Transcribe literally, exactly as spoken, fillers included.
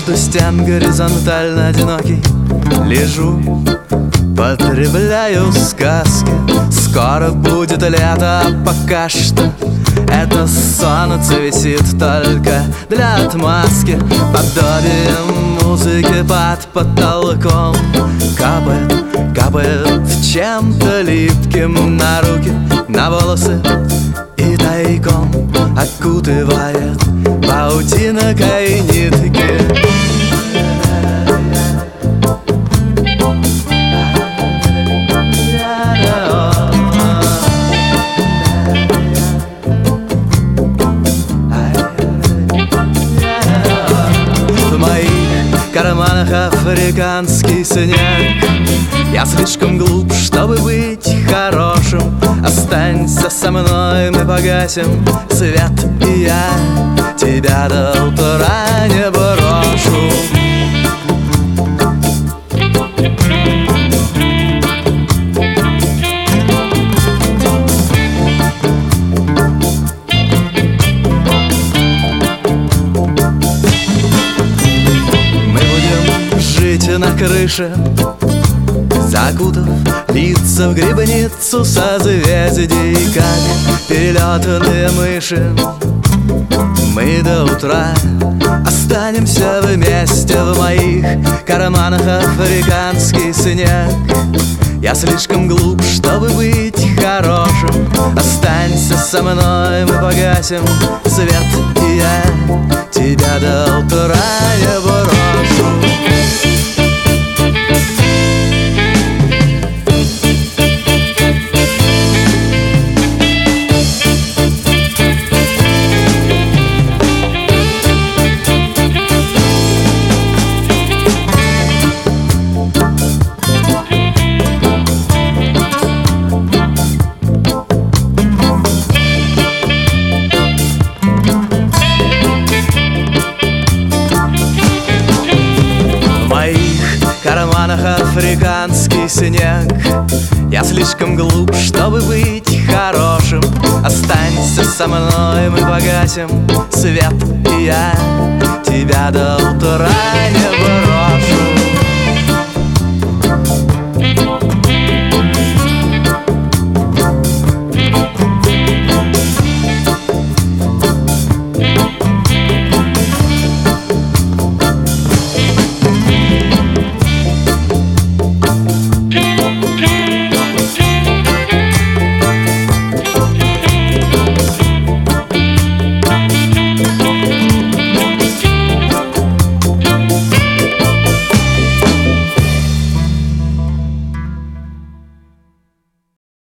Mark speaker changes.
Speaker 1: Между стен горизонтально одинокий лежу, потребляю сказки. Скоро будет лето, а пока что это солнце висит только для отмазки. Подобием музыки под потолком капает, капает чем-то липким на руки, на волосы, и тайком окутывает паутинкой нитки. В моих карманах африканский снег. Я слишком глуп, чтобы быть хорошим. Останься со мной, мы погасим свет, и я тебя до утра не брошу. Мы будем жить на крыше, закутав лица в грибницу созвездий, как перелетные мыши. Мы до утра останемся вместе. В моих карманах африканский снег. Я слишком глуп, чтобы быть хорошим. Останься со мной, мы погасим свет, и я тебя до утра не брошу. В карманах африканский снег. Я слишком глуп, чтобы быть хорошим. Останься со мной, мы погасим свет, и я